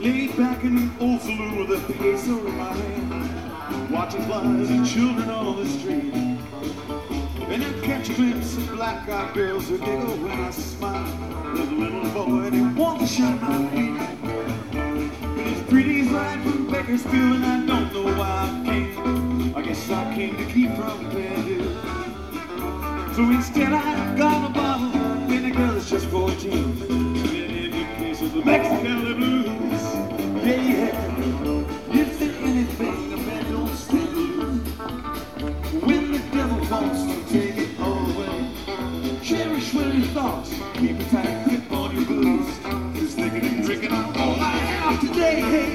Laid back in an old saloon with a peso in my hand, watching flies and children on the street. And I catch a glimpse of black-eyed girls who giggle when I smile. There's a little boy and he wants to shine my feet. But his pretty's right from Bakersfield and I don't know why I came. I guess I came to keep from Fairview. So instead I got a bottle and the girl is just 14. And in the case of the Mexican blues, yeah, yeah. Is there anything a man don't stand to lose? When the devil wants to take it all away, cherish what your thoughts, keep a tight grip on your blues. Just thinking and drinking all I have today.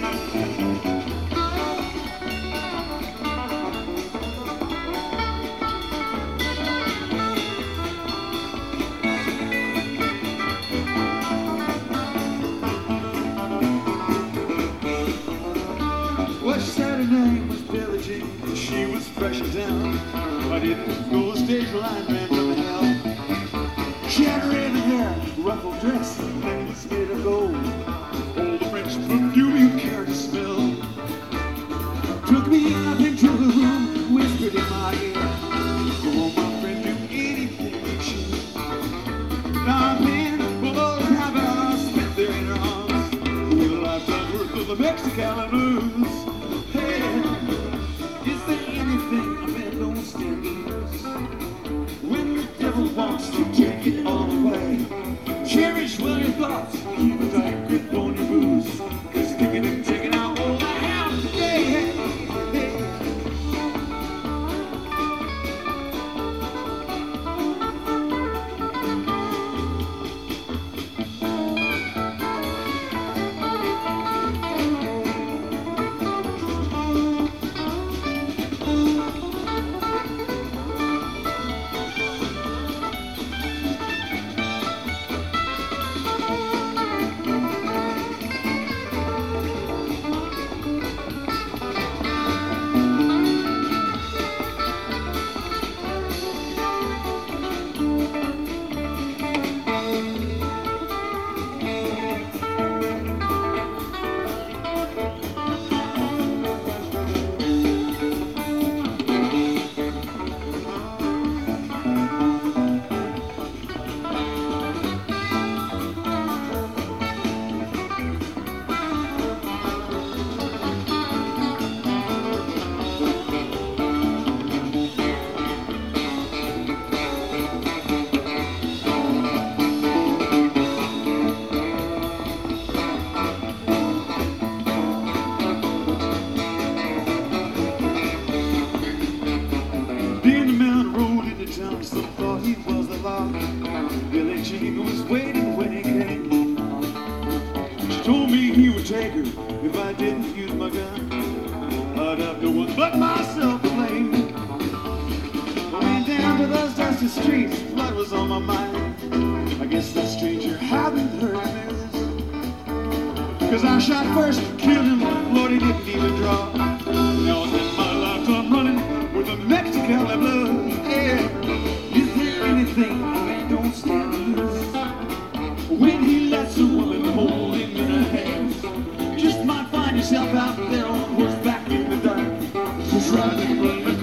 Well, she said her name was Billie Jean, and she was fresh as down. I didn't go a stage line, man, from hell. She had red hair, ruffled dress, and necklace made of gold. All the French perfume you care to smell. Took me up into the room, whispered in my ear, "Go on, my friend, do anything you choose." Now I've been for those habits I spent there in her arms, with a lifetime's worth of the Mexican blues. Hey, is there anything a man don't stand to lose? When the devil wants to take it all away, cherish well your thoughts, keep a tight grip on your booze. 'Cause kicking and taking out all I have today. Hey, hey. Some thought he was the law. Billie Jean was waiting when he came. She told me he would take her if I didn't use my gun. I'd have no one but myself to blame. I went down to those dusty streets, blood was on my mind. I guess that stranger hadn't heard this, 'cause I shot first, killed him, Lord, he didn't even draw. Now I spent my lifetime running with a Mexican blood. Yeah. Is there anything a man don't stand to lose? When he lets a woman hold him in her hands, just might find yourself out there on horseback in the dark, just riding, running.